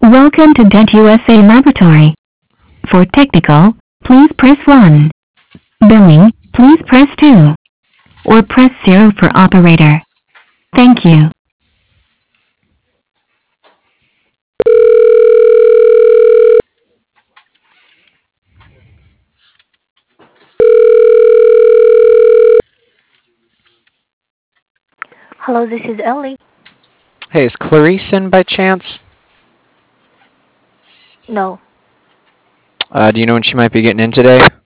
Welcome to Dent USA Laboratory. For technical, please press 1. Billing, please press 2. Or press 0 for operator. Thank you. Hello, this is Ellie. Hey, is Clarice in by chance? No, Do you know when she might be getting in today?